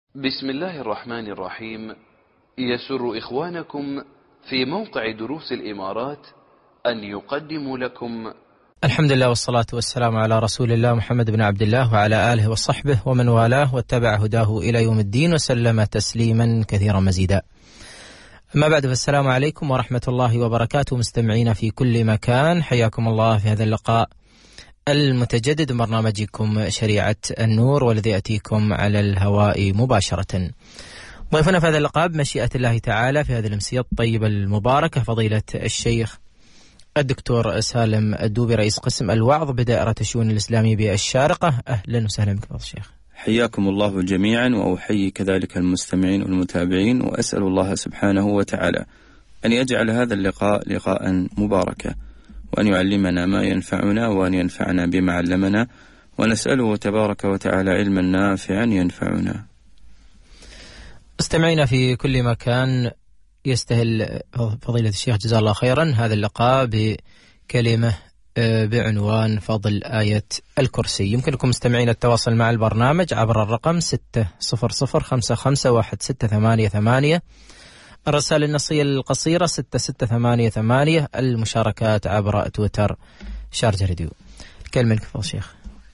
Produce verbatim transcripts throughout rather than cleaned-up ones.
بسم الله الرحمن الرحيم. يسر إخوانكم في موقع دروس الإمارات أن يقدموا لكم الحمد لله والصلاة والسلام على رسول الله محمد بن عبد الله وعلى آله وصحبه ومن والاه واتبع هداه إلى يوم الدين وسلم تسليما كثيرا مزيدا. أما بعد، فالسلام عليكم ورحمة الله وبركاته مستمعين في كل مكان، حياكم الله في هذا اللقاء المتجدد برنامجكم شريعة النور، والذي يأتيكم على الهواء مباشرة. ضيفنا في هذا اللقاء بمشيئة الله تعالى في هذه الأمسية الطيبة المباركة فضيلة الشيخ الدكتور سالم الدوبي، رئيس قسم الوعظ بدائرة الشؤون الإسلامية بالشارقة. أهلا وسهلا بك فضيلة الشيخ. حياكم الله جميعا، وأحيي كذلك المستمعين والمتابعين، وأسأل الله سبحانه وتعالى أن يجعل هذا اللقاء لقاء مباركا، وأن يعلمنا ما ينفعنا، وأن ينفعنا بما علمنا، ونسأله تبارك وتعالى علما نافعا ينفعنا. مستمعينا في كل مكان، يستهل فضيلة الشيخ جزاه الله خيرا هذا اللقاء بكلمة بعنوان فضل آية الكرسي. يمكنكم مستمعين التواصل مع البرنامج عبر الرقم ستة صفر صفر خمسة خمسة واحد ستة ثمانية ثمانية، الرسائل النصية القصيرة ستة ستة ثمانية ثمانية، المشاركات عبر تويتر شارجة راديو. الكلمة لك فضل الشيخ.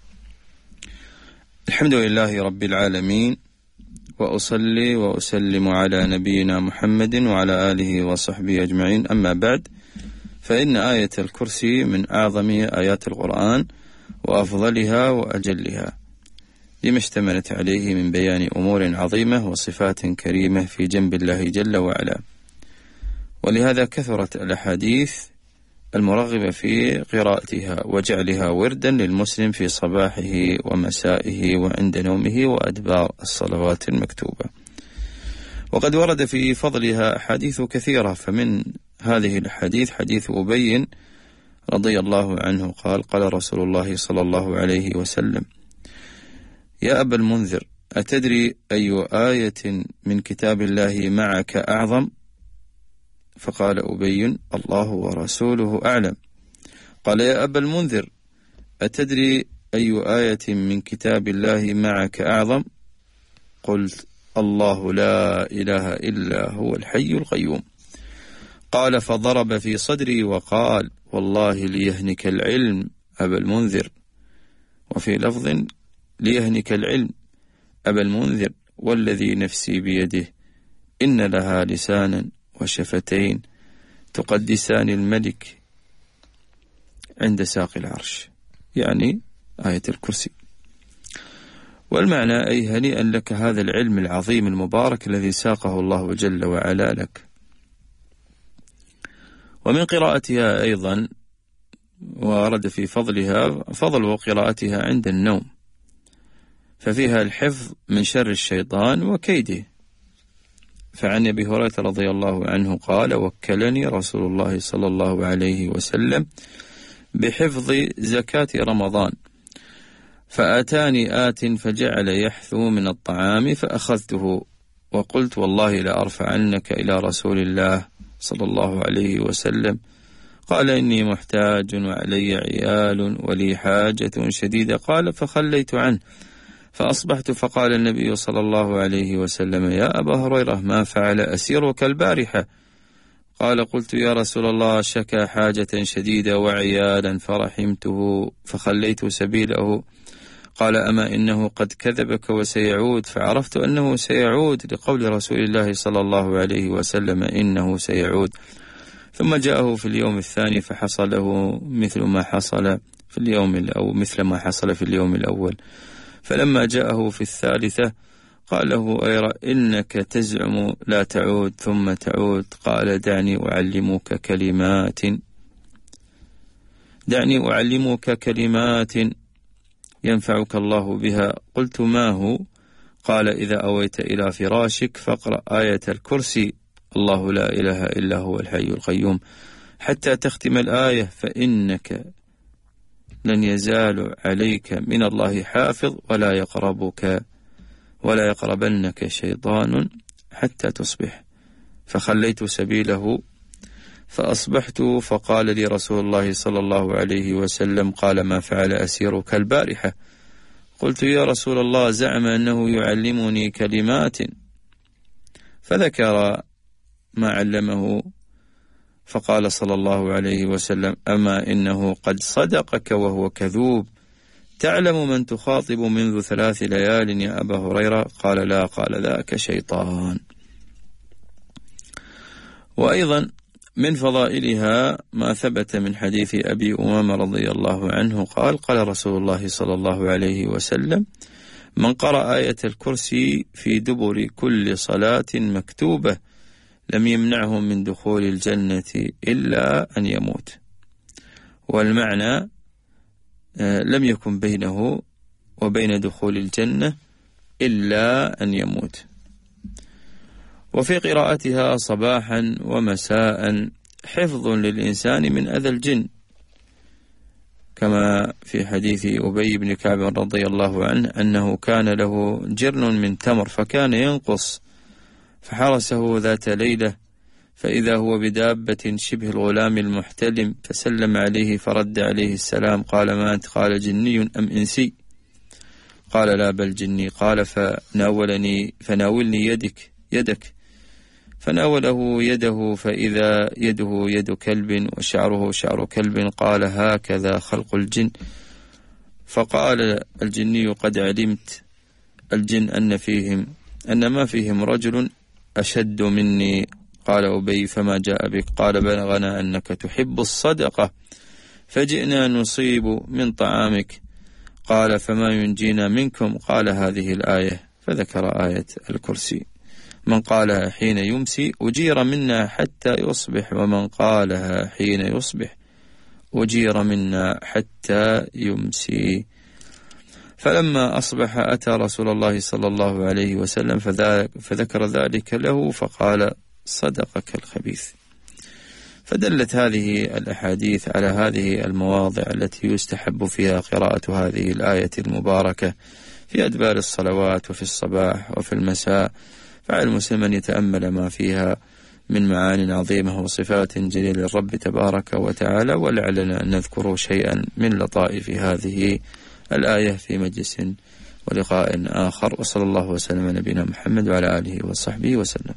الحمد لله رب العالمين، وأصلي وأسلم على نبينا محمد وعلى آله وصحبه أجمعين. أما بعد، فإن آية الكرسي من أعظم آيات القرآن وأفضلها وأجلها، لما اشتملت عليه من بيان أمور عظيمة وصفات كريمة في جنب الله جل وعلا، ولهذا كثرت الأحاديث المرغبة في قراءتها وجعلها وردا للمسلم في صباحه ومسائه وعند نومه وأدبار الصلوات المكتوبة. وقد ورد في فضلها أحاديث كثيرة، فمن هذه الحديث حديث أبي رضي الله عنه قال: قال رسول الله صلى الله عليه وسلم: يا أبا المنذر، أتدري أي آية من كتاب الله معك أعظم؟ فقال أبي: الله ورسوله أعلم. قال: يا أبا المنذر، أتدري أي آية من كتاب الله معك أعظم؟ قلت: الله لا إله إلا هو الحي القيوم. قال: فضرب في صدري وقال: والله ليهنك العلم أبا المنذر. وفي لفظ: ليهنك العلم أبا المنذر، والذي نفسي بيده إن لها لسانا وشفتين تقدسان الملك عند ساق العرش، يعني آية الكرسي. والمعنى: أي هنيئا لك هذا العلم العظيم المبارك الذي ساقه الله جل وعلا لك. ومن قراءتها أيضا ورد في فضلها فضل قراءتها عند النوم، ففيها الحفظ من شر الشيطان وكيده. فعن أبي هريرة رضي الله عنه قال: وكلني رسول الله صلى الله عليه وسلم بحفظ زكاة رمضان، فأتاني آت فجعل يحثو من الطعام فأخذته، وقلت: والله لا أرفعنك إلى رسول الله صلى الله عليه وسلم. قال: إني محتاج وعلي عيال ولي حاجة شديدة. قال: فخليت عنه، فأصبحت فقال النبي صلى الله عليه وسلم: يا أبا هريرة، ما فعل أسيرك البارحة؟ قال: قلت: يا رسول الله، شكى حاجة شديدة وعيالا فرحمته فخليت سبيله. قال: أما إنه قد كذبك وسيعود. فعرفت أنه سيعود لقول رسول الله صلى الله عليه وسلم: إنه سيعود. ثم جاءه في اليوم الثاني فحصل له مثل ما حصل في اليوم الأول مثل ما حصل في اليوم الأول. فلما جاءه في الثالثة قال له: أيرى إنك تزعم لا تعود ثم تعود. قال: دعني أعلمك كلمات دعني أعلمك كلمات ينفعك الله بها. قلت: ما هو؟ قال: إذا أويت إلى فراشك فاقرأ آية الكرسي، الله لا إله إلا هو الحي القيوم، حتى تختم الآية، فإنك لن يزال عليك من الله حافظ، ولا يقربك ولا يقربنك شيطان حتى تصبح. فخليت سبيله فأصبحت، فقال لي رسول الله صلى الله عليه وسلم: قال: ما فعل أسيرك البارحة؟ قلت يا رسول الله زعم أنه يعلمني كلمات، فذكر ما علمه، فقال صلى الله عليه وسلم أما إنه قد صدقك وهو كذوب، تعلم من تخاطب منذ ثلاث ليال يا أبا هريرة؟ قال لا، قال ذاك شيطان. وأيضا من فضائلها ما ثبت من حديث أبي أمامة رضي الله عنه قال قال رسول الله صلى الله عليه وسلم من قرأ آية الكرسي في دبر كل صلاة مكتوبة لم يمنعه من دخول الجنة إلا أن يموت. والمعنى لم يكن بينه وبين دخول الجنة إلا أن يموت. وفي قراءتها صباحا ومساء حفظ للإنسان من أذى الجن، كما في حديث أبي بن كعب رضي الله عنه أنه كان له جرن من تمر فكان ينقص، فحرسه ذات ليلة فإذا هو بدابة شبه الغلام المحتلم، فسلم عليه فرد عليه السلام، قال ما أنت؟ قال جني أم إنسي؟ قال لا بل جني. قال فناولني فناولني يدك يدك فناوله يده فإذا يده يد كلب وشعره شعر كلب، قال هكذا خلق الجن. فقال الجني قد علمت الجن أن فيهم أن ما فيهم رجل أشد مني. قال أبي فما جاء بك؟ قال بلغنا أنك تحب الصدقة فجئنا نصيب من طعامك. قال فما ينجينا منكم؟ قال هذه الآية، فذكر آية الكرسي. من قالها حين يمسي أجير منا حتى يصبح، ومن قالها حين يصبح أجير منا حتى يمسي. فلما أصبح أتى رسول الله صلى الله عليه وسلم فذكر ذلك له فقال صدقك الخبيث. فدلت هذه الأحاديث على هذه المواضع التي يستحب فيها قراءة هذه الآية المباركة في أدبار الصلوات وفي الصباح وفي المساء، فعلى المسلم أن يتأمل ما فيها من معان عظيمة وصفات جليلة للرب تبارك وتعالى. ولعلنا أن نذكر شيئا من لطائف هذه الآية في مجلس ولقاء آخر. وصلى الله وسلم على نبينا محمد وعلى آله وصحبه وسلم.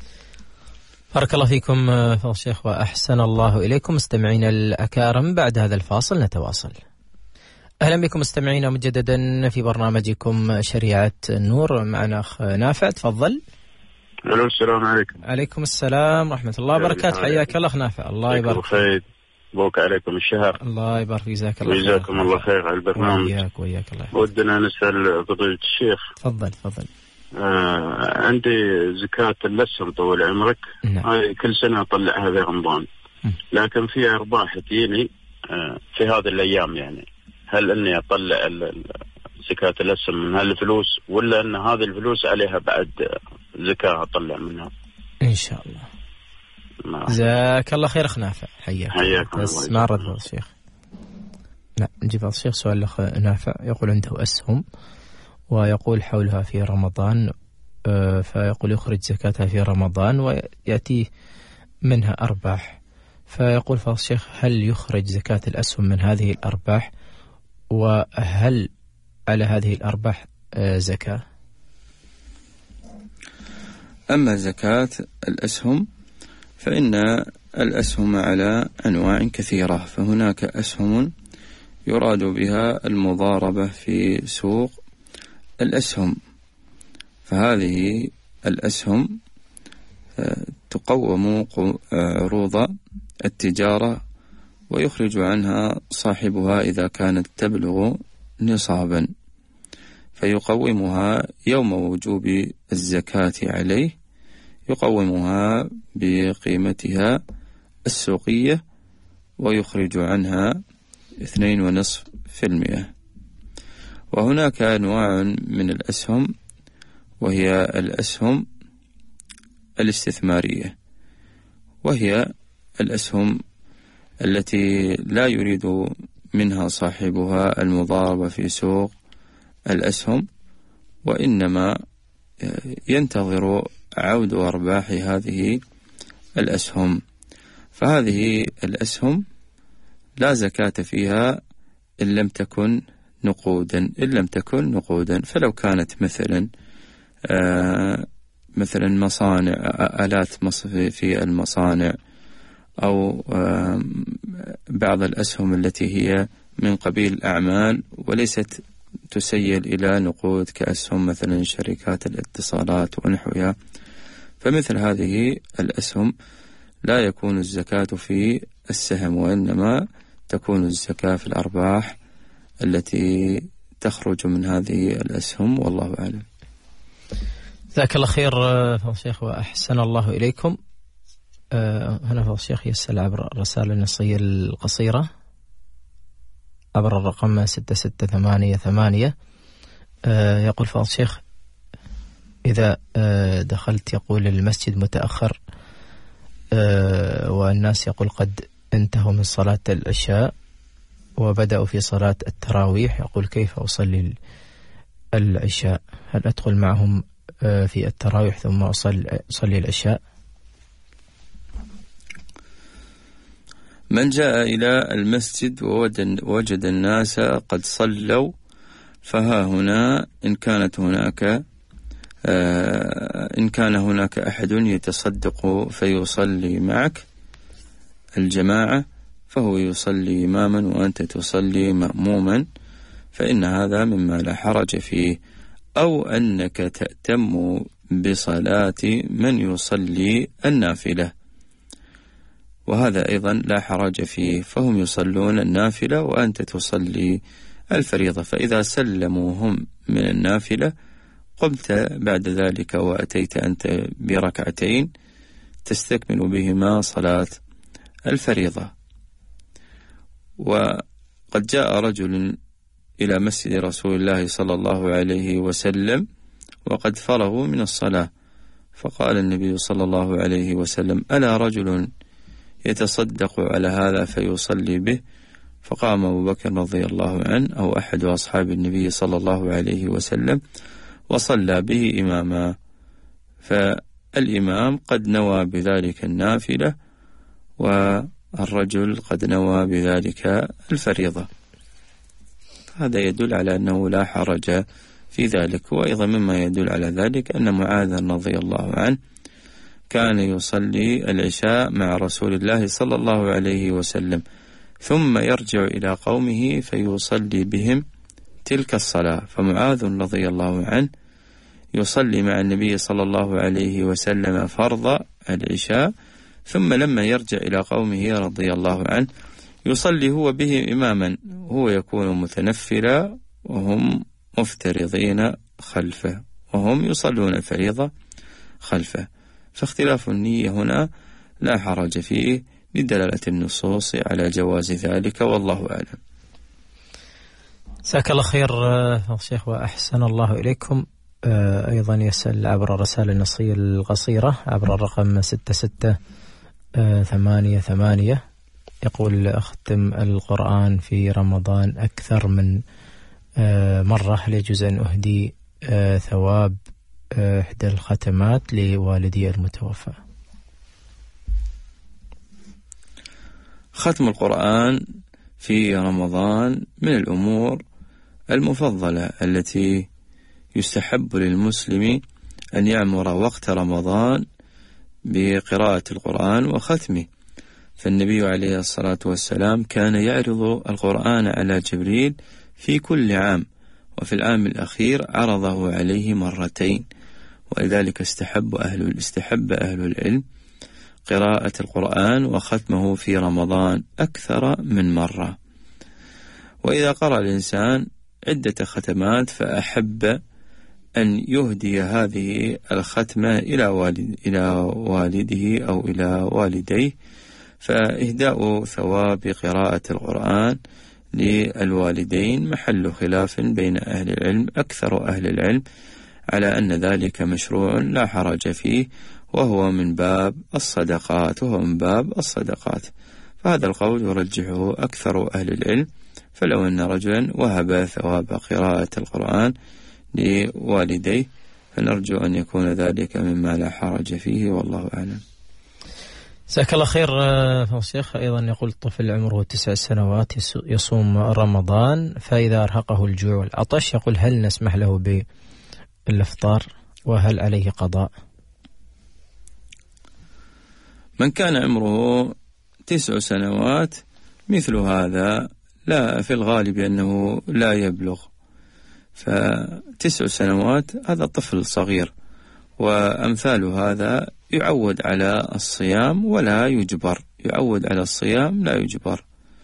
بارك الله فيكم فضل الشيخ وأحسن الله إليكم. مستمعينا الأكارم، بعد هذا الفاصل نتواصل. أهلا بكم مستمعينا مجددا في برنامجكم شريعة النور، معنا أخ نافع، تفضل. الو السلام عليكم. عليكم السلام ورحمة الله وبركاته. حياك الله أخ نافع. الله يبارك فيك. بوك عليكم الشهر. الله يبارك فيك. جزاك الله خير. جزاكم الله خير على البرنامج. وياك وياك الله يحفظك. ودنا نسأل فضيلة الشيخ. تفضل تفضل. آه عندي زكاة اللسم طول عمرك. نعم. هاي كل سنة أطلعها في رمضان، لكن في أرباح تجيني آه في هذه الأيام، يعني هل أني أطلع زكاة اللسم من هالفلوس ولا أن هذه الفلوس عليها بعد زكاة أطلع منها؟ إن شاء الله. جزاك الله خير أخ نافع. حياك. حياك. بس ما رد الشيخ. لا نجيب الشيخ. سؤال الأخ نافع يقول عنده أسهم ويقول حولها في رمضان، فيقول يخرج زكاتها في رمضان ويأتيه منها أرباح، فيقول فضل الشيخ هل يخرج زكاة الأسهم من هذه الأرباح، وهل على هذه الأرباح زكاة؟ أما زكاة الأسهم فإن الأسهم على أنواع كثيرة، فهناك أسهم يراد بها المضاربة في سوق الأسهم، فهذه الأسهم تقوم عروض التجارة ويخرج عنها صاحبها إذا كانت تبلغ نصابا، فيقومها يوم وجوب الزكاة عليه، يقومها بقيمتها السوقية ويخرج عنها اثنين ونصف في المئة. وهناك أنواع من الأسهم وهي الأسهم الاستثمارية، وهي الأسهم التي لا يريد منها صاحبها المضاربة في سوق الأسهم، وإنما ينتظر عود أرباح هذه الأسهم، فهذه الأسهم لا زكاة فيها إن لم تكن نقودا إن لم تكن نقودا. فلو كانت مثلا آه مثلا مصانع، آلات مصفي في المصانع، أو آه بعض الأسهم التي هي من قبيل الأعمال وليست تسيل إلى نقود كأسهم مثلا شركات الاتصالات ونحوها، فمثل هذه الأسهم لا يكون الزكاة في السهم، وإنما تكون الزكاة في الأرباح التي تخرج من هذه الأسهم، والله أعلم. جزاك الله خير فضل الشيخ وأحسن الله إليكم. هنا فضل الشيخ يسأل عبر الرسالة النصية القصيرة عبر الرقم ستة ستة ثمانية ثمانية. يقول فضل الشيخ: إذا دخلت يقول المسجد متأخر والناس يقول قد انتهوا من صلاة العشاء وبدأوا في صلاة التراويح، يقول كيف أصلي العشاء؟ هل أدخل معهم في التراويح ثم أصلي, أصلي العشاء؟ من جاء إلى المسجد ووجد الناس قد صلوا، فها هنا إن كانت هناك إن كان هناك أحد يتصدق فيصلي معك الجماعة فهو يصلي إماما وأنت تصلي مأموما، فإن هذا مما لا حرج فيه. أو أنك تأتم بصلاة من يصلي النافلة، وهذا أيضا لا حرج فيه، فهم يصلون النافلة وأنت تصلي الفريضة، فإذا سلموا هم من النافلة قمت بعد ذلك وأتيت أنت بركعتين تستكمل بهما صلاة الفريضة. وقد جاء رجل إلى مسجد رسول الله صلى الله عليه وسلم وقد فرغوا من الصلاة، فقال النبي صلى الله عليه وسلم: ألا رجل يتصدق على هذا فيصلي به؟ فقام أبو بكر رضي الله عنه أو أحد أصحاب النبي صلى الله عليه وسلم وصلى به إماما، فالإمام قد نوى بذلك النافلة والرجل قد نوى بذلك الفريضة، هذا يدل على أنه لا حرج في ذلك. وأيضا مما يدل على ذلك أن معاذ رضي الله عنه كان يصلي العشاء مع رسول الله صلى الله عليه وسلم ثم يرجع إلى قومه فيصلي بهم تلك الصلاة، فمعاذ رضي الله عنه يصلي مع النبي صلى الله عليه وسلم فرض العشاء، ثم لما يرجع إلى قومه رضي الله عنه يصلي هو به إماما، هو يكون متنفلا وهم مفترضين خلفه، وهم يصلون الفريضة خلفه، فاختلاف النية هنا لا حرج فيه بدلالة النصوص على جواز ذلك، والله أعلم. جزاك الله خير شيخ وأحسن الله إليكم. أيضا يسأل عبر الرسالة النصية القصيرة عبر الرقم ستة ستة ثمانية ثمانية، يقول: أختم القرآن في رمضان أكثر من مرة، هل يجوز أن أهدي ثواب إحدى الختمات لوالدي المتوفى؟ ختم القرآن في رمضان من الأمور المفضلة التي يستحب للمسلم أن يعمر وقت رمضان بقراءة القرآن وختمه، فالنبي عليه الصلاة والسلام كان يعرض القرآن على جبريل في كل عام، وفي العام الأخير عرضه عليه مرتين، ولذلك استحب أهل استحب أهل العلم قراءة القرآن وختمه في رمضان أكثر من مرة. وإذا قرأ الإنسان عدة ختمات فأحب أن يهدي هذه الختمة إلى والد إلى والده أو إلى والديه، فإهداء ثواب قراءة القرآن للوالدين محل خلاف بين أهل العلم، أكثر أهل العلم على أن ذلك مشروع لا حرج فيه، وهو من باب الصدقات وهو من باب الصدقات فهذا القول يرجحه أكثر أهل العلم. فلو أن رجلا وهب ثواب قراءة القرآن لوالديه فنرجو أن يكون ذلك مما لا حرج فيه، والله أعلم. جزاك الله خير شيخ. أيضا يقول الطفل عمره تسع سنوات يصوم رمضان، فإذا أرهقه الجوع والعطش يقول هل نسمح له بالإفطار وهل عليه قضاء؟ من كان عمره تسع سنوات مثل هذا لا في الغالب أنه لا يبلغ، فتسع سنوات هذا طفل صغير، وأمثال هذا يعود على الصيام ولا يجبر، يعود على الصيام لا يجبر.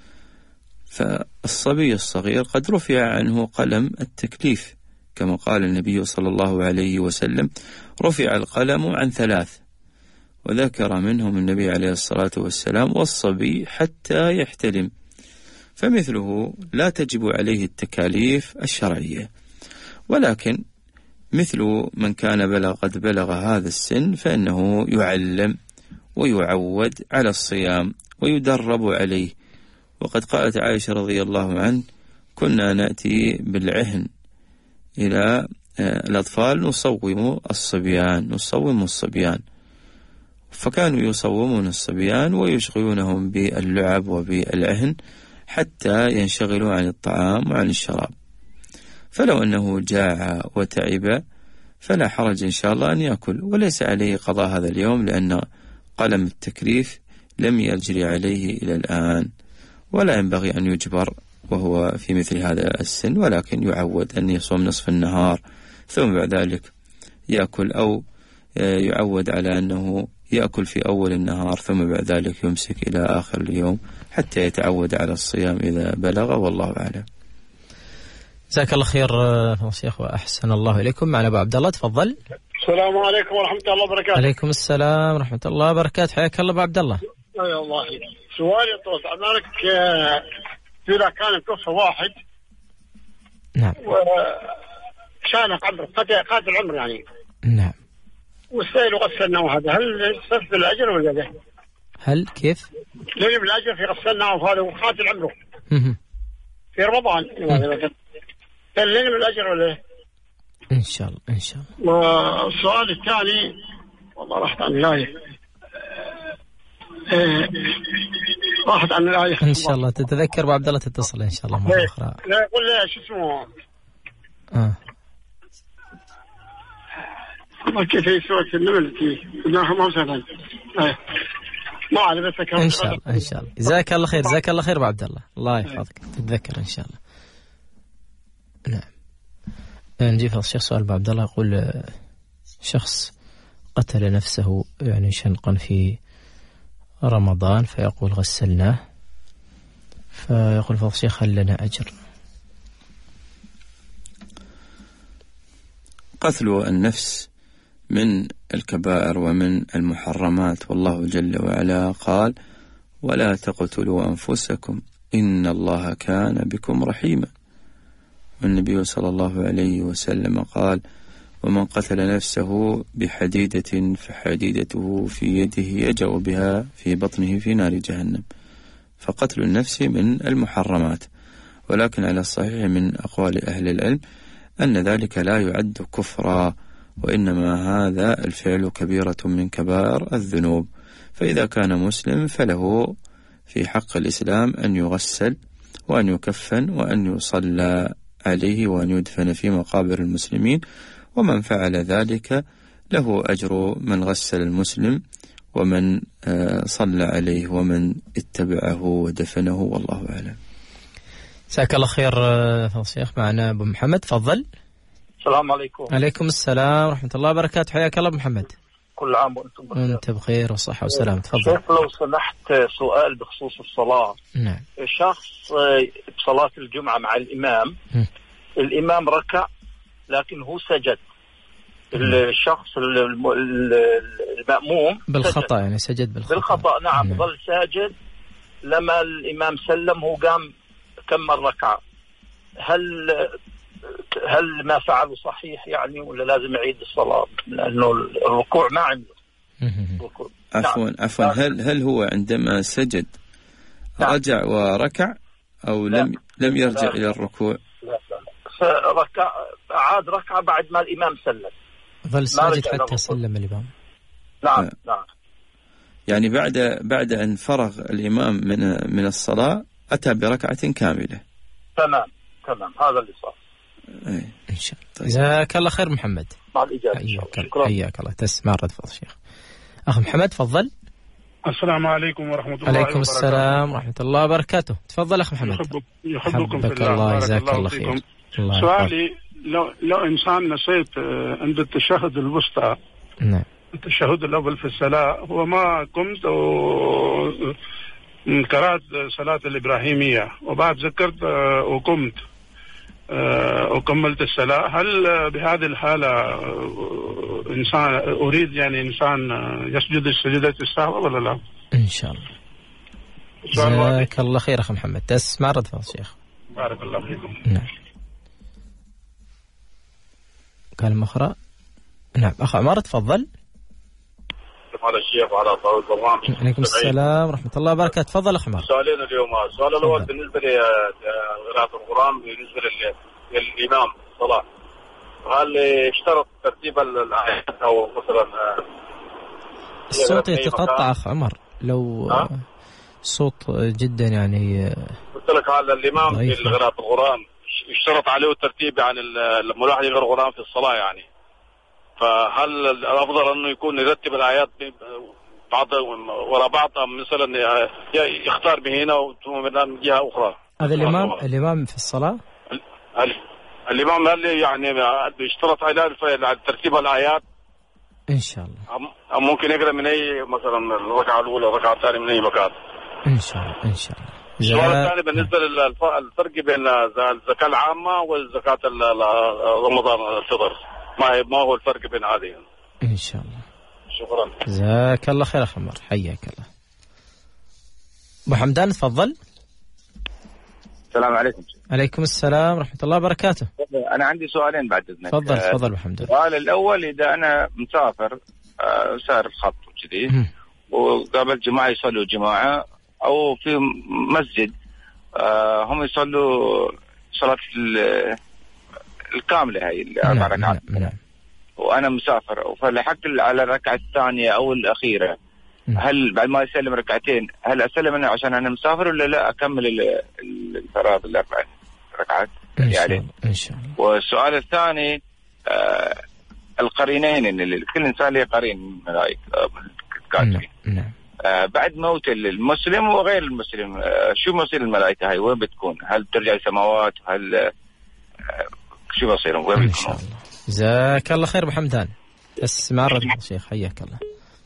فالصبي الصغير قد رفع عنه قلم التكليف كما قال النبي صلى الله عليه وسلم رفع القلم عن ثلاث، وذكر منهم النبي عليه الصلاة والسلام والصبي حتى يحتلم، فمثله لا تجب عليه التكاليف الشرعية. ولكن مثل من كان بلغ قد بلغ هذا السن فإنه يعلم ويعود على الصيام ويدرب عليه. وقد قالت عائشة رضي الله عنه كنا نأتي بالعهن إلى الأطفال نصوم الصبيان نصوم الصبيان فكانوا يصومون الصبيان ويشغلونهم باللعب وبالعهن حتى ينشغلوا عن الطعام وعن الشراب. فلو أنه جاع وتعب فلا حرج إن شاء الله أن يأكل، وليس عليه قضاء هذا اليوم لأن قلم التكليف لم يجري عليه إلى الآن، ولا ينبغي أن يجبر وهو في مثل هذا السن، ولكن يعود أن يصوم نصف النهار ثم بعد ذلك يأكل، أو يعود على أنه يأكل في أول النهار ثم بعد ذلك يمسك إلى آخر اليوم حتى يتعود على الصيام إذا بلغ، والله أعلم. جزاك الله خير شيخ وأحسن الله إليكم. معنا أبو عبد الله، تفضل. السلام عليكم ورحمة الله وبركاته. عليكم السلام ورحمة الله وبركاته، حياك الله أبو عبد الله. أي الله. سؤالي طول عمرك، إذا كان توفى واحد نعم وكان عمره قاتل العمر يعني نعم والسائل غسلنا، وهذا هل صرف الأجر ولا لا؟ هل كيف؟ لازم الأجر في غسلنا وهذا وقاتل عمره في رمضان هل لازم الأجر ولا لا؟ إن شاء الله إن شاء الله. والسؤال الثاني والله راحت عن الآية راحت عن الآية إن شاء الله تتذكر أبو عبد الله تتصل إن شاء الله مرة أخرى. لا يقول لا شو اسمه آه والله كيف هي سورة النمل ما سهلا ما أعرف بس إن شاء الله إن شاء الله. جزاك الله خير جزاك الله خير أبو عبد الله، الله يحفظك تتذكر إن شاء الله. نعم. نجيب الشيخ سؤال أبو عبد الله، يقول شخص قتل نفسه يعني شنقا في رمضان فيقول غسلناه، فيقول فضل الشيخ هل لنا أجر؟ قتل النفس من الكبائر ومن المحرمات، والله جل وعلا قال ولا تقتلوا أنفسكم إن الله كان بكم رحيما. والنبي صلى الله عليه وسلم قال ومن قتل نفسه بحديدة فحديدته في يده يجأ بها في بطنه في نار جهنم. فقتل النفس من المحرمات، ولكن على الصحيح من أقوال أهل العلم أن ذلك لا يعد كفرا، وإنما هذا الفعل كبيرة من كبائر الذنوب. فإذا كان مسلم فله في حق الإسلام أن يغسل وأن يكفن وأن يصلى عليه وأن يدفن في مقابر المسلمين، ومن فعل ذلك له أجر من غسل المسلم ومن صلى عليه ومن اتبعه ودفنه، والله أعلم. جزاك الله خير فضل الشيخ. معنا أبو محمد، تفضل. السلام عليكم. عليكم السلام ورحمة الله وبركاته، حياك الله أبو محمد. كل عام وأنتم بخير. وأنت بخير وصحة وسلام. تفضل. شيخ لو سمحت سؤال بخصوص الصلاة. نعم. شخص بصلاة الجمعة مع الإمام م. الإمام ركع لكن هو سجد، الشخص المأموم بالخطأ يعني سجد بالخطأ, بالخطأ نعم, نعم. ظل ساجد لما الإمام سلم هو قام كمل ركعة، هل هل ما فعله صحيح يعني ولا لازم يعيد الصلاة لأنه الركوع ما عنده؟ عفوا نعم. عفوا هل هل هو عندما سجد نعم. رجع وركع أو لم لم يرجع لا. إلى الركوع؟ لا لا. ركع عاد ركعة بعد ما الإمام سلم، ظل ساجد حتى سلم الإمام. نعم نعم. يعني بعد بعد أن فرغ الإمام من من الصلاة أتى بركعة كاملة. تمام تمام، هذا اللي صار. أي. إن شاء الله. جزاك الله خير محمد. مع الإجابة. حياك الله. حياك الله. تسمع رد فضل الشيخ. أخ محمد تفضل. السلام عليكم ورحمة الله وبركاته. عليكم السلام ورحمة الله وبركاته. تفضل أخ محمد. يحبك يحبكم في الله. الله جزاك الله خير. سؤالي، لو لو إنسان نسيت عند التشهد الوسطى، نعم، التشهد الأول في الصلاة، وما قمت وقرأت صلاة الإبراهيمية وبعد ذكرت وقمت وكملت الصلاة، هل بهذه الحالة إنسان أريد يعني إنسان يسجد السجدة السهوة ولا لا؟ إن شاء الله. جزاك الله خير أخ محمد. تسمع رد فضل الشيخ. بارك الله فيكم. نعم. كلمة أخرى. نعم أخ عمر تفضل. على الشيخ وعلى طاول البرنامج. عليكم السلام ورحمة الله وبركاته. تفضل أخ عمر. سؤالين اليوم. السؤال الأول بالنسبة لقراءة القرآن بالنسبة للإمام الصلاة، هل اشترط ترتيب الآيات أو مثلا الصوت يتقطع أخ عمر؟ لو صوت جدا يعني. قلت لك هذا الإمام في قراءة القرآن يشترط عليه الترتيب، يعني لما الواحد يقرأ القرآن في الصلاة يعني، فهل الأفضل أنه يكون يرتب الآيات بعض وراء بعض، مثلا يختار من هنا ومن جهة أخرى؟ هذا الإمام الإمام في الصلاة الإمام هل يعني يشترط على ترتيب الآيات؟ إن شاء الله. أو ممكن يقرأ من أي مثلا الركعة الأولى الركعة الثانية من أي مكان؟ إن شاء الله. إن شاء الله. السؤال الثاني بالنسبة للفرق بين الزكاة العامة والزكاة رمضان الفطر، ما ما هو الفرق بين هذه؟ إن شاء الله. شكرا. جزاك الله خير أخ عمر. حياك الله. أبو حمدان تفضل. السلام عليكم. عليكم السلام ورحمة الله وبركاته. أنا عندي سؤالين بعد إذنك. تفضل تفضل أبو حمدان. السؤال الأول، إذا أنا مسافر سار الخط وكذي وقابل جماعة يصلوا جماعة أو في مسجد هم يصلوا صلاة الكاملة هاي الأربع ركعات، وأنا مسافر فلحقت على الركعة الثانية أو الأخيرة، هل بعد ما يسلم ركعتين هل أسلم أنا عشان أنا مسافر ولا لا أكمل الفرائض الأربع ركعات؟ إن شاء الله. إن شاء الله. والسؤال الثاني، آه القرينين، إن كل إنسان له قرين ملائكة كاتبين. نعم. آه بعد موت المسلم وغير المسلم، آه شو مصير الملائكة هاي؟ وين بتكون؟ هل بترجع السماوات؟ هل آه شو مصيرهم؟ وين بتكون؟ إن شاء الله. جزاك الله خير أبو حمدان. اسمع رد الشيخ. حياك الله.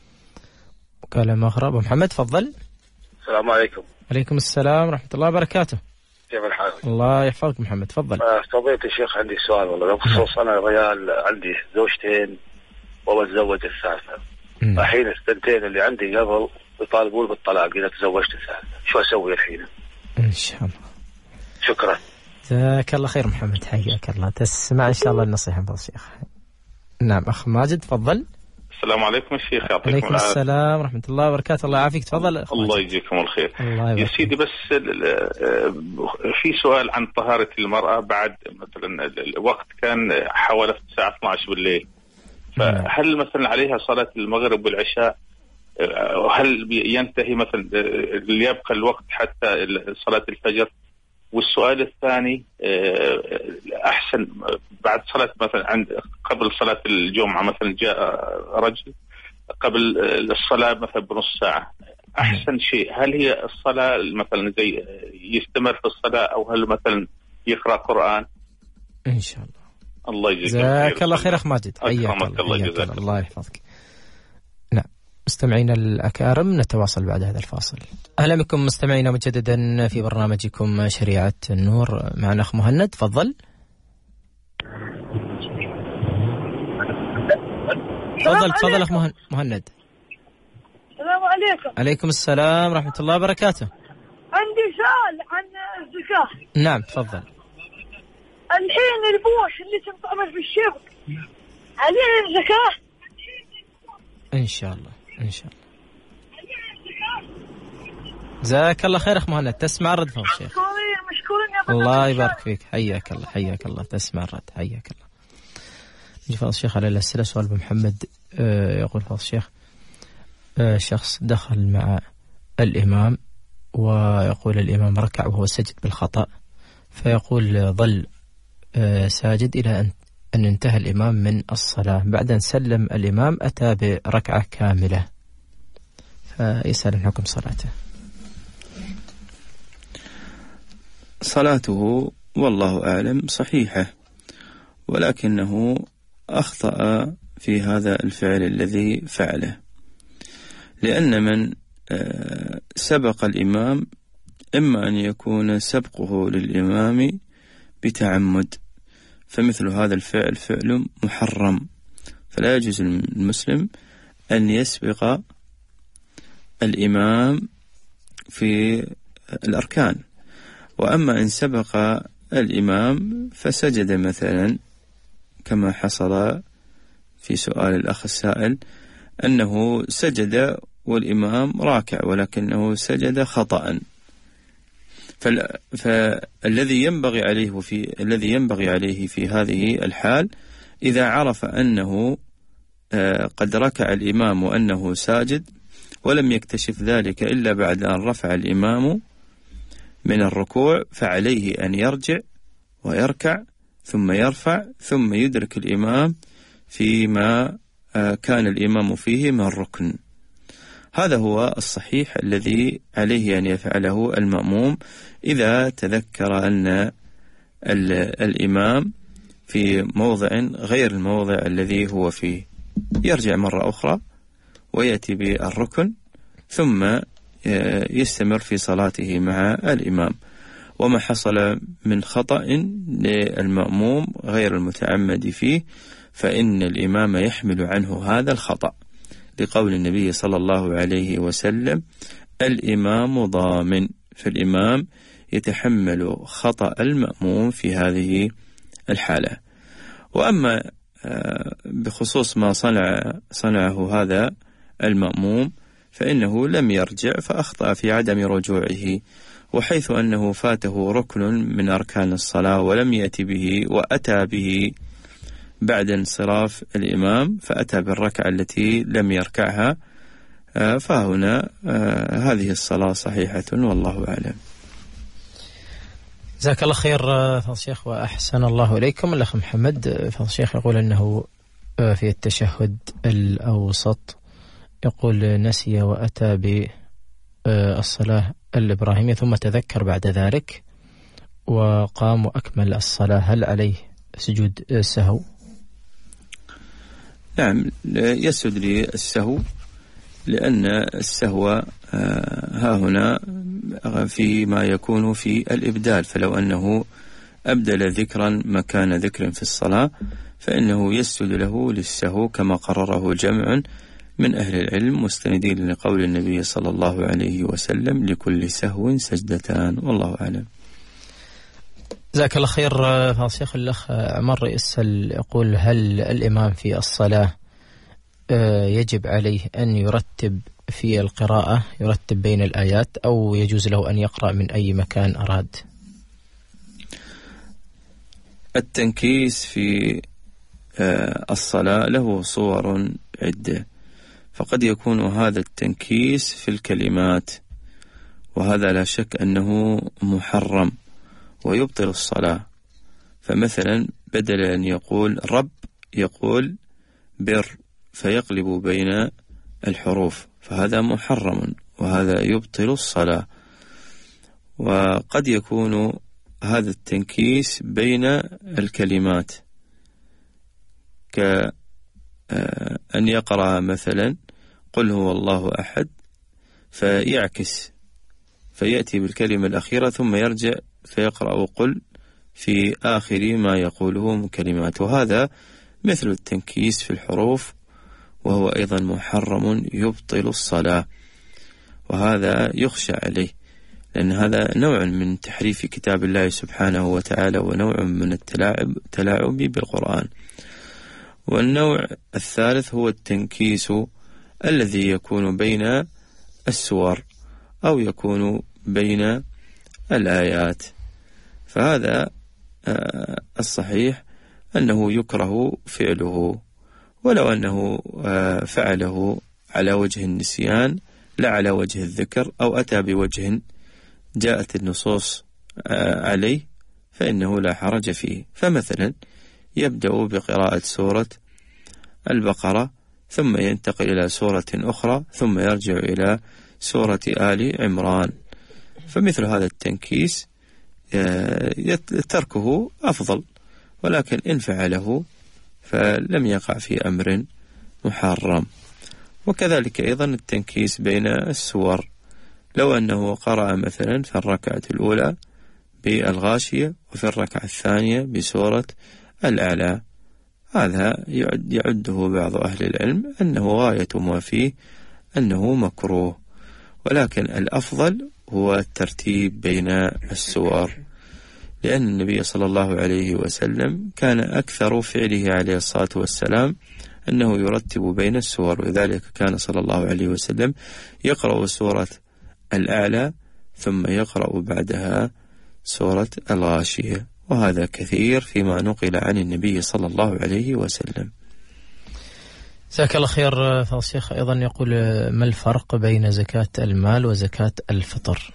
وكلام أخرى. أبو محمد تفضل. السلام عليكم. عليكم السلام ورحمة الله وبركاته. كيف الحال؟ الله يحفظك محمد. تفضل. فضيلة الشيخ عندي سؤال والله، بخصوص أنا رجال عندي زوجتين وبتزوج الثالثة. الحين السنتين اللي عندي قبل يطالبون بالطلاق إذا تزوجت الثالثة، شو أسوي الحين؟ إن شاء الله. شكرا. جزاك الله خير محمد. حياك الله. تسمع إن شاء الله النصيحة من الشيخ. نعم أخ ماجد تفضل. السلام عليكم الشيخ. يعطيكم العافية. عليكم السلام ورحمة الله وبركاته. الله يعافيك. تفضل. الله يجزيكم الخير. الله يا سيدي، بس في سؤال عن طهارة المرأة بعد مثلا الوقت كان حوالي الساعة اثنتي عشرة بالليل، فهل مثلا عليها صلاة المغرب والعشاء، هل ينتهي مثلا يبقى الوقت حتى صلاة الفجر؟ والسؤال الثاني، أحسن بعد صلاة مثلا عند قبل صلاة الجمعة مثلا جاء رجل قبل الصلاة مثلا بنص ساعة، أحسن شيء هل هي الصلاة مثلا زي يستمر في الصلاة أو هل مثلا يقرأ قرآن؟ إن شاء الله. الله يجزاك جزاك الله خير أخ ماجد. حياك الله. الله, الله يحفظك. نعم مستمعينا الأكارم، نتواصل بعد هذا الفاصل. أهلا بكم مستمعينا مجددا في برنامجكم شريعة النور معنا أخ مهند. تفضل. تفضل تفضل أخ مهند. السلام عليكم. عليكم السلام ورحمة الله وبركاته. عندي سؤال عن الزكاة. نعم تفضل. الحين البوش اللي تنطعمل في الشبك عليه الزكاة؟ إن شاء الله. إن شاء الله. جزاك الله خير أخ مهند. تسمع الرد فهم الشيخ. مشكورين مشكورين يا الله يبارك فيك. حياك الله. حياك الله. تسمع الرد. حياك الله. نجي فضل الشيخ على الأسئلة. سؤال بمحمد آه يقول فضل الشيخ شخص دخل مع الإمام ويقول الإمام ركع وهو سجد بالخطأ، فيقول ظل ساجد إلى أن انتهى الإمام من الصلاة، بعد أن سلم الإمام أتى بركعة كاملة، فيسأل عن حكم صلاته. صلاته والله أعلم صحيحة، ولكنه أخطأ في هذا الفعل الذي فعله، لأن من سبق الإمام إما أن يكون سبقه للإمام بتعمد، فمثل هذا الفعل فعل محرم، فلا يجوز للمسلم أن يسبق الإمام في الأركان. وأما إن سبق الإمام فسجد مثلا كما حصل في سؤال الأخ السائل أنه سجد والإمام راكع ولكنه سجد خطأ، فالذي ينبغي عليه في الذي ينبغي عليه في هذه الحال إذا عرف أنه قد ركع الإمام وأنه ساجد ولم يكتشف ذلك إلا بعد أن رفع الإمام من الركوع، فعليه أن يرجع ويركع ثم يرفع ثم يدرك الإمام فيما كان الإمام فيه من الركن. هذا هو الصحيح الذي عليه أن يفعله المأموم إذا تذكر أن الإمام في موضع غير الموضع الذي هو فيه، يرجع مرة أخرى ويأتي بالركن ثم يستمر في صلاته مع الإمام. وما حصل من خطأ للمأموم غير المتعمد فيه فإن الإمام يحمل عنه هذا الخطأ، لقول النبي صلى الله عليه وسلم الإمام ضامن، فالإمام يتحمل خطأ المأموم في هذه الحالة. وأما بخصوص ما صنع صنعه هذا المأموم فإنه لم يرجع فأخطأ في عدم رجوعه، وحيث أنه فاته ركن من أركان الصلاة ولم يأتي به وأتى به بعد انصراف الإمام فأتى بالركعة التي لم يركعها، فهنا هذه الصلاة صحيحة والله أعلم. جزاك الله خير فضل الشيخ وأحسن الله إليكم. الأخ محمد فضل الشيخ يقول أنه في التشهد الأوسط يقول نسي وأتى بالصلاة الإبراهيمية ثم تذكر بعد ذلك وقام وأكمل الصلاة، هل عليه سجود سهو؟ نعم يسجد للسهو، لأن السهو ها هنا فيما يكون في الإبدال، فلو أنه أبدل ذكرا مكان ذكر في الصلاة فإنه يسجد له للسهو كما قرره جمع من أهل العلم مستندين لقول النبي صلى الله عليه وسلم لكل سهو سجدتان والله أعلم. جزاك الله خير فضل الشيخ. الأخ عمر يسأل يقول هل الإمام في الصلاة يجب عليه أن يرتب في القراءة، يرتب بين الآيات، أو يجوز له أن يقرأ من أي مكان أراد؟ التنكيس في الصلاة له صور عدة، فقد يكون هذا التنكيس في الكلمات وهذا لا شك أنه محرم ويبطل الصلاة، فمثلا بدل أن يقول رب يقول بر فيقلب بين الحروف، فهذا محرم وهذا يبطل الصلاة. وقد يكون هذا التنكيس بين الكلمات كأن يقرأ مثلا قل هو الله أحد فيعكس فيأتي بالكلمة الأخيرة ثم يرجع فيقرأ قل في آخر ما يقوله من كلمات، وهذا مثل التنكيس في الحروف وهو أيضا محرم يبطل الصلاة، وهذا يخشى عليه لأن هذا نوع من تحريف كتاب الله سبحانه وتعالى ونوع من التلاعب تلاعب بالقرآن. والنوع الثالث هو التنكيس الذي يكون بين السور أو يكون بين الآيات، فهذا الصحيح أنه يكره فعله، ولو أنه فعله على وجه النسيان لا على وجه الذكر، أو أتى بوجه جاءت النصوص عليه، فإنه لا حرج فيه. فمثلا يبدأ بقراءة سورة البقرة ثم ينتقل إلى سورة أخرى ثم يرجع إلى سورة آل عمران، فمثل هذا التنكيس تركه أفضل، ولكن إن فعله فلم يقع في أمر محرم. وكذلك أيضا التنكيس بين السور، لو أنه قرأ مثلا في الركعة الأولى بالغاشية وفي الركعة الثانية بسورة الأعلى، هذا يعد يعده بعض أهل العلم أنه غاية ما فيه أنه مكروه، ولكن الأفضل هو الترتيب بين السور، لأن النبي صلى الله عليه وسلم كان أكثر فعله عليه الصلاة والسلام أنه يرتب بين السور، وذلك كان صلى الله عليه وسلم يقرأ سورة الأعلى ثم يقرأ بعدها سورة الغاشية، وهذا كثير فيما نقل عن النبي صلى الله عليه وسلم. جزاك الله خير. فالشيخ أيضا يقول: ما الفرق بين زكاة المال وزكاة الفطر؟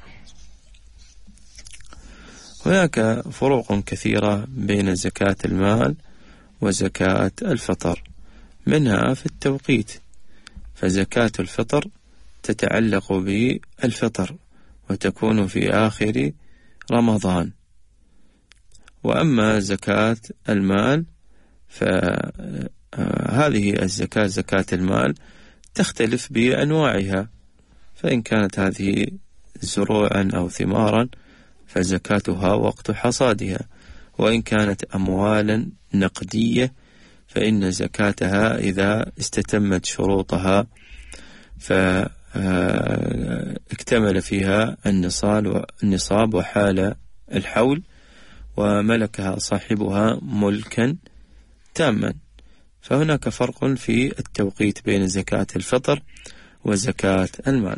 هناك فروق كثيرة بين زكاة المال وزكاة الفطر، منها في التوقيت، فزكاة الفطر تتعلق بالفطر وتكون في آخر رمضان، وأما زكاة المال فهذه الزكاة زكاة المال تختلف بأنواعها، فإن كانت هذه زروعا أو ثمارا فزكاتها وقت حصادها، وإن كانت أموالا نقدية فإن زكاتها إذا استتمت شروطها فاكتمل فيها النصاب وحال الحول وملكها صاحبها ملكا تاما. فهناك فرق في التوقيت بين زكاة الفطر وزكاة المال.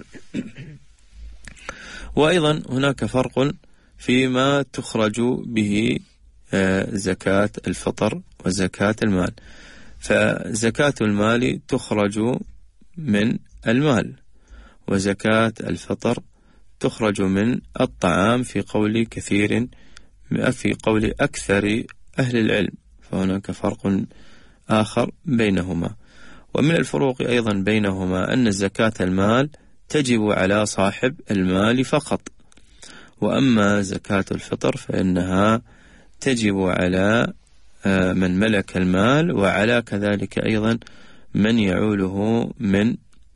وأيضا هناك فرق فيما تخرج به زكاة الفطر وزكاة المال، فزكاة المال تخرج من المال، وزكاة الفطر تخرج من الطعام في قول كثير في قول أكثر أهل العلم، فهناك فرق آخر بينهما. ومن الفروق أيضا بينهما أن زكاة المال تجب على صاحب المال فقط، وأما زكاة الفطر فإنها تجب على من ملك المال وعلى كذلك أيضا من يعوله من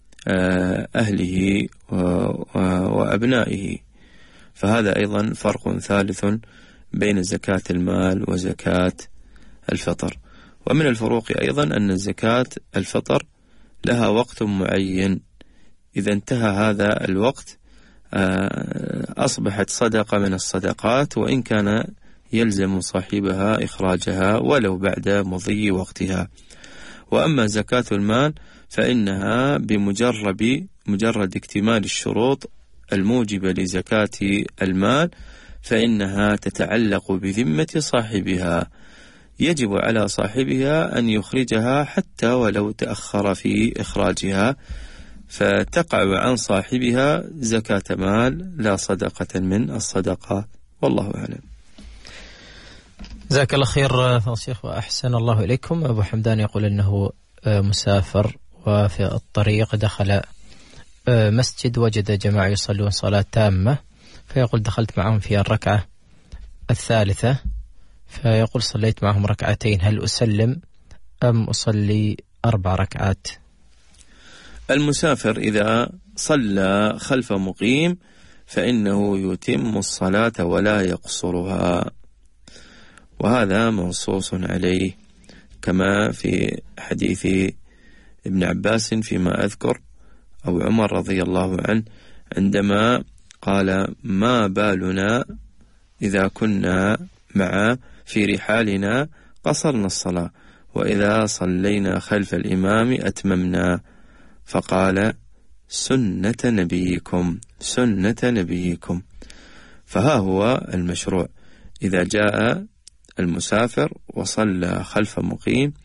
أهله وأبنائه، فهذا أيضا فرق ثالث بين زكاة المال وزكاة الفطر. ومن الفروق أيضا أن زكاة الفطر لها وقت معين، إذا انتهى هذا الوقت أصبحت صدقة من الصدقات، وإن كان يلزم صاحبها إخراجها ولو بعد مضي وقتها. وأما زكاة المال فإنها بمجرد مجرد اكتمال الشروط الموجبة لزكاة المال فإنها تتعلق بذمة صاحبها، يجب على صاحبها أن يخرجها حتى ولو تأخر في إخراجها، فتقع عن صاحبها زكاة مال لا صدقة من الصدقات، والله أعلم. جزاك الله خير فالشيخ وأحسن الله إليكم. أبو حمدان يقول أنه مسافر وفي الطريق دخل مسجد وجد جماعة يصلون صلاة تامة، فيقول دخلت معهم في الركعة الثالثة، فيقول صليت معهم ركعتين، هل أسلم أم أصلي أربع ركعات؟ المسافر إذا صلى خلف مقيم فإنه يتم الصلاة ولا يقصرها، وهذا منصوص عليه كما في حديث ابن عباس فيما أذكر، أو عمر رضي الله عنه عندما قال: ما بالنا إذا كنا مع في رحالنا قصرنا الصلاة، وإذا صلينا خلف الإمام أتممنا، فقال: سنة نبيكم سنة نبيكم. فها هو المشروع، إذا جاء المسافر وصلى خلف مقيم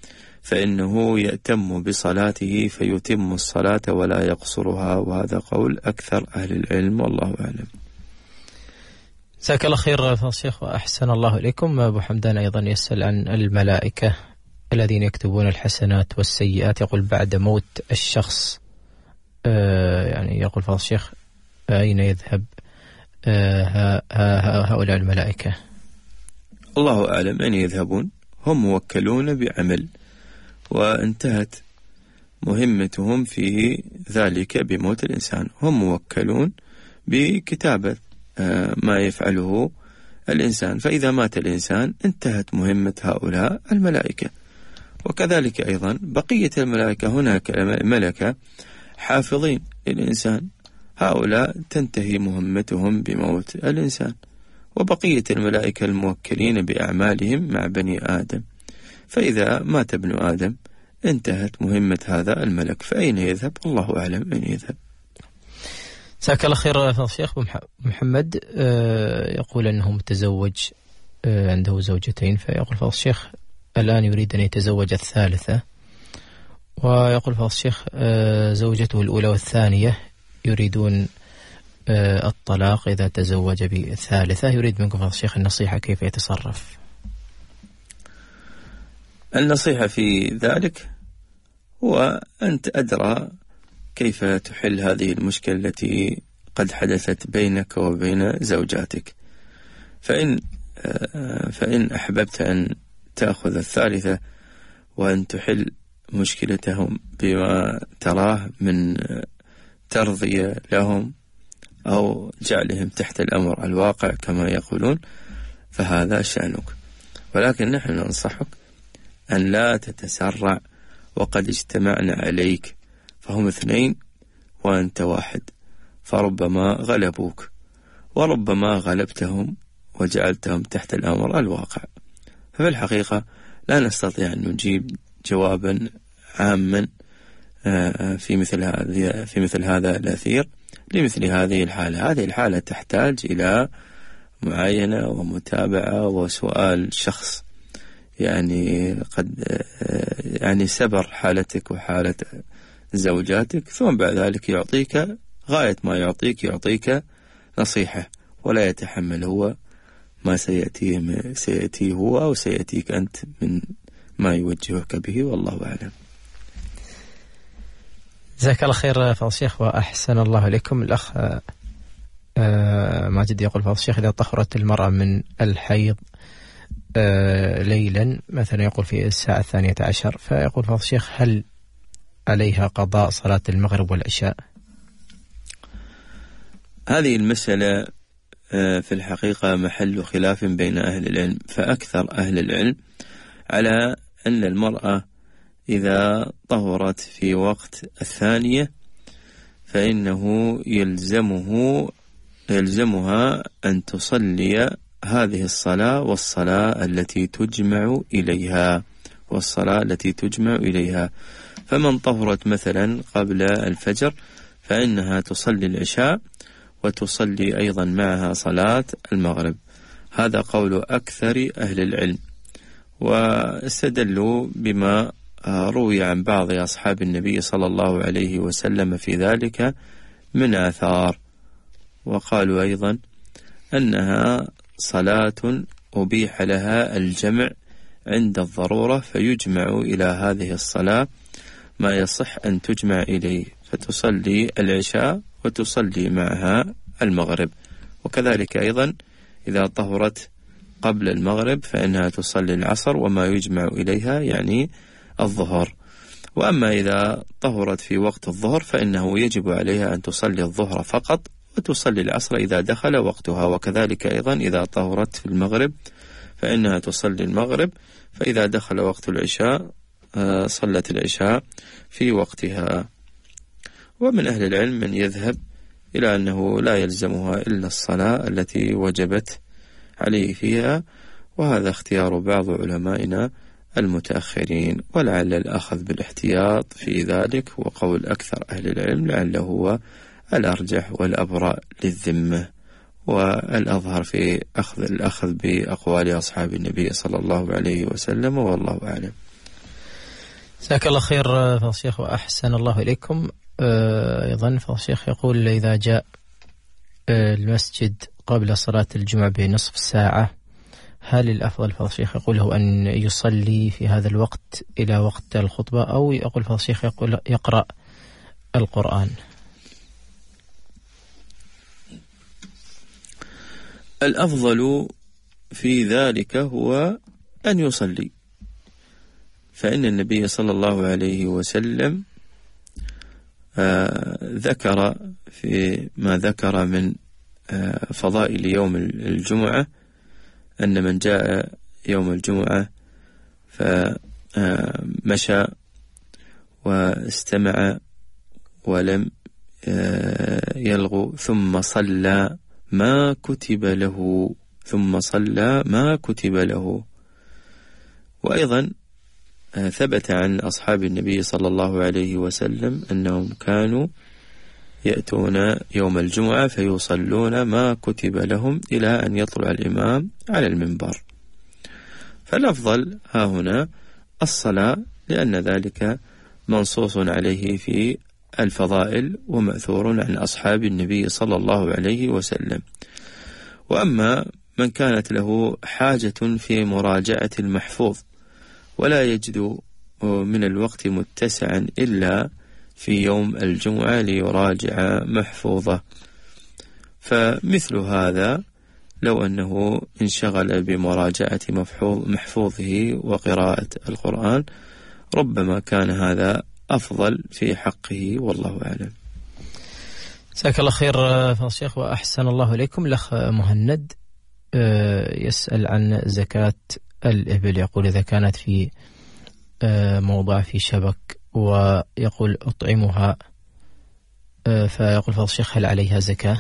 فإنه يأتم بصلاته فيتم الصلاة ولا يقصرها، وهذا قول أكثر أهل العلم والله أعلم. جزاك الله خير فضيلة الشيخ وأحسن الله إليكم. أبو حمدان أيضا يسأل عن الملائكة الذين يكتبون الحسنات والسيئات، يقول بعد موت الشخص آه يعني يقول فضيلة الشيخ أين يذهب آه هؤلاء الملائكة؟ الله أعلم أين يذهبون، هم موكلون بعمل وانتهت مهمتهم في ذلك بموت الإنسان، هم موكلون بكتابة ما يفعله الإنسان، فإذا مات الإنسان انتهت مهمة هؤلاء الملائكة. وكذلك أيضا بقية الملائكة، هناك ملكة حافظين للإنسان، هؤلاء تنتهي مهمتهم بموت الإنسان، وبقية الملائكة الموكلين بأعمالهم مع بني آدم، فإذا مات ابن آدم انتهت مهمة هذا الملك، فأين يذهب؟ الله أعلم أين يذهب. جزاك الله خير فضيلة الشيخ. محمد يقول أنه متزوج عنده زوجتين، فيقول فضيلة الشيخ الآن يريد أن يتزوج الثالثة، ويقول فضيلة الشيخ زوجته الأولى والثانية يريدون الطلاق إذا تزوج بالثالثة، يريد منكم فضيلة الشيخ النصيحة كيف يتصرف. النصيحة في ذلك هو أنت أدرى كيف تحل هذه المشكلة التي قد حدثت بينك وبين زوجاتك، فإن فإن أحببت أن تأخذ الثالثة وأن تحل مشكلتهم بما تراه من ترضية لهم أو جعلهم تحت الأمر الواقع كما يقولون، فهذا شأنك، ولكن نحن ننصحك أن لا تتسرع، وقد اجتمعنا عليك، فهم اثنين وأنت واحد، فربما غلبوك وربما غلبتهم وجعلتهم تحت الأمر الواقع. ففي الحقيقة لا نستطيع أن نجيب جوابا عاما في مثل هذا في مثل هذا الأثير لمثل هذه الحالة. هذه الحالة تحتاج إلى معاينة ومتابعة وسؤال شخص يعني قد يعني سبر حالتك وحالة زوجاتك، ثم بعد ذلك يعطيك غاية ما يعطيك يعطيك نصيحة، ولا يتحمل هو ما سيأتيه سيأتيه هو أو سيأتيك أنت من ما يوجهك به، والله أعلم. جزاك الله خير فضيلة الشيخ وأحسن الله إليكم. الأخ ماجد يقول فضيلة الشيخ إذا طهرت المرأة من الحيض ليلا مثلا، يقول في الساعة الثانية عشر، فيقول فضيلة الشيخ هل عليها قضاء صلاة المغرب والعشاء؟ هذه المسألة في الحقيقة محل خلاف بين أهل العلم، فأكثر أهل العلم على أن المرأة إذا طهرت في وقت الثانية فإنه يلزمه يلزمها أن تصلي هذه الصلاة والصلاة التي تجمع إليها والصلاة التي تجمع إليها فمن طهرت مثلا قبل الفجر فإنها تصلي العشاء وتصلي أيضا معها صلاة المغرب. هذا قول أكثر أهل العلم، واستدلوا بما روي عن بعض أصحاب النبي صلى الله عليه وسلم في ذلك من آثار، وقالوا أيضا أنها صلاة أبيح لها الجمع عند الضرورة، فيجمع إلى هذه الصلاة ما يصح أن تجمع إليه، فتصلي العشاء وتصلي معها المغرب. وكذلك أيضا إذا طهرت قبل المغرب فإنها تصلي العصر وما يجمع إليها يعني الظهر. وأما إذا طهرت في وقت الظهر فإنه يجب عليها أن تصلي الظهر فقط وتصلي العصر إذا دخل وقتها. وكذلك أيضا إذا طهرت في المغرب فإنها تصلي المغرب، فإذا دخل وقت العشاء صلت العشاء في وقتها. ومن أهل العلم من يذهب إلى أنه لا يلزمها إلا الصلاة التي وجبت عليه فيها، وهذا اختيار بعض علمائنا المتأخرين، ولعل الأخذ بالاحتياط في ذلك هو قول أكثر أهل العلم، لعله هو الأرجح والأبرأ للذمة والأظهر في أخذ الأخذ بأقوال أصحاب النبي صلى الله عليه وسلم، والله أعلم. جزاك الله خير فضل الشيخ وأحسن الله إليكم. أيضا فضل الشيخ يقول إذا جاء المسجد قبل صلاة الجمعة بنصف ساعة هل الأفضل فضل الشيخ يقول هو أن يصلي في هذا الوقت إلى وقت الخطبة أو يقول فضل الشيخ يقول يقرأ القرآن؟ الأفضل في ذلك هو أن يصلي، فإن النبي صلى الله عليه وسلم آه ذكر في ما ذكر من آه فضائل يوم الجمعة أن من جاء يوم الجمعة فمشى واستمع ولم آه يلغو ثم صلى ما كتب له ثم صلى ما كتب له. وأيضا ثبت عن أصحاب النبي صلى الله عليه وسلم أنهم كانوا يأتون يوم الجمعة فيصلون ما كتب لهم إلى أن يطلع الإمام على المنبر. فالأفضل ها هنا الصلاة، لأن ذلك منصوص عليه في الفضائل ومأثور عن أصحاب النبي صلى الله عليه وسلم. وأما من كانت له حاجة في مراجعة المحفوظ ولا يجد من الوقت متسعا إلا في يوم الجمعة ليراجع محفوظه، فمثل هذا لو أنه انشغل بمراجعة محفوظه وقراءة القرآن ربما كان هذا أفضل في حقه، والله أعلم. جزاك الله خير فضل الشيخ وأحسن الله إليكم. الأخ مهند يسأل عن زكاة الإبل، يقول إذا كانت في موضع في شبك ويقول أطعمها فيقول فضل الشيخ هل عليها زكاة؟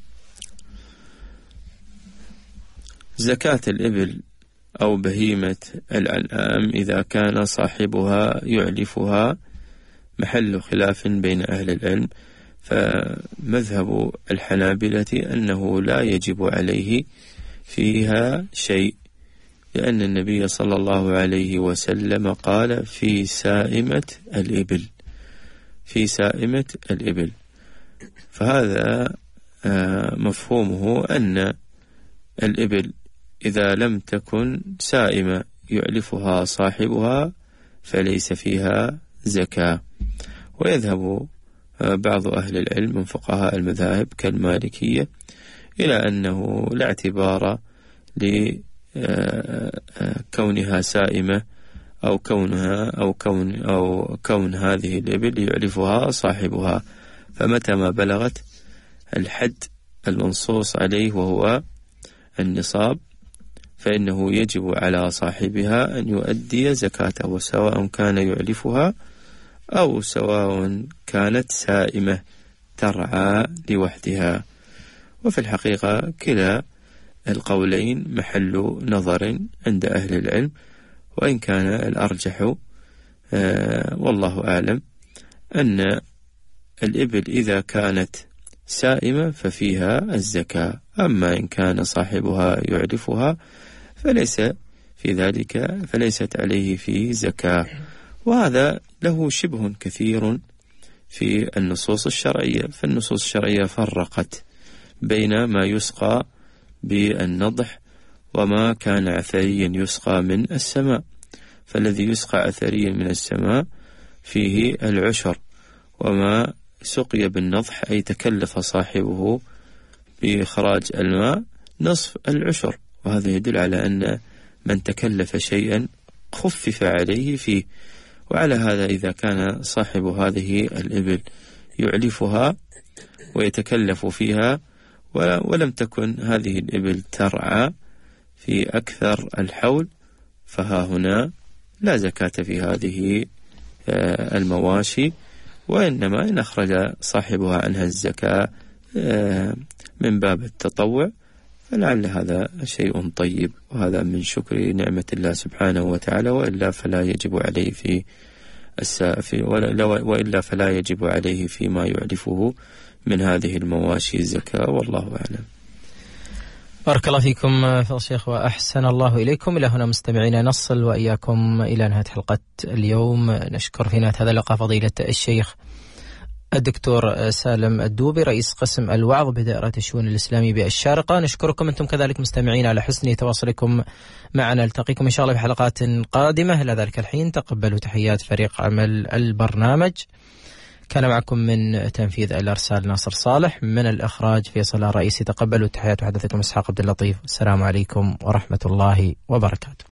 زكاة الإبل أو بهيمة الأنعام إذا كان صاحبها يعلفها محل خلاف بين أهل العلم، فمذهب الحنابلة أنه لا يجب عليه فيها شيء، لأن النبي صلى الله عليه وسلم قال في سائمة الإبل في سائمة الإبل فهذا مفهومه أن الإبل إذا لم تكن سائمة يعلفها صاحبها فليس فيها زكاة. ويذهب بعض أهل العلم من فقهاء المذاهب كالمالكية إلى أنه لا اعتبار لكونها سائمة أو كونها أو كون أو كون هذه الإبل يعرفها صاحبها، فمتى ما بلغت الحد المنصوص عليه وهو النصاب فإنه يجب على صاحبها أن يؤدي زكاته، سواء كان يعلفها أو سواء كانت سائمة ترعى لوحدها. وفي الحقيقة كلا القولين محل نظر عند أهل العلم، وإن كان الأرجح آه والله أعلم أن الإبل إذا كانت سائمة ففيها الزكاة، أما إن كان صاحبها يعرفها فليس في ذلك فليست عليه في زكاة. وهذا له شبه كثير في النصوص الشرعية، فالنصوص الشرعية فرقت بين ما يسقى بالنضح وما كان عثريا يسقى من السماء، فالذي يسقى عثريا من السماء فيه العشر، وما سقي بالنضح أي تكلف صاحبه بإخراج الماء نصف العشر، وهذا يدل على أن من تكلف شيئا خفف عليه فيه. وعلى هذا إذا كان صاحب هذه الإبل يعلفها ويتكلف فيها ولم تكن هذه الإبل ترعى في أكثر الحول فها هنا لا زكاة في هذه المواشي، وإنما إن أخرج صاحبها عنها الزكاة من باب التطوع فلعل هذا شيء طيب، وهذا من شكر نعمة الله سبحانه وتعالى، وإلا فلا يجب عليه في السافي وإلا فلا يجب عليه فيما يعرفه من هذه المواشي الزكاة، والله أعلم. بارك الله فيكم فضيلة الشيخ وأحسن الله إليكم. إلى هنا مستمعينا نصل وإياكم إلى نهاية حلقة اليوم. نشكر في نهاية هذا اللقاء فضيلة الشيخ الدكتور سالم الدوبي رئيس قسم الوعظ بدائرة الشؤون الإسلامية بالشارقة. نشكركم أنتم كذلك مستمعين على حسن تواصلكم معنا. نلتقيكم إن شاء الله في حلقات قادمة. إلى ذلك الحين تقبلوا تحيات فريق عمل البرنامج. كان معكم من تنفيذ الأرسال ناصر صالح، من الإخراج فيصل الرئيسي. تقبلوا تحيات وحدثكم إسحاق عبد اللطيف. السلام عليكم ورحمة الله وبركاته.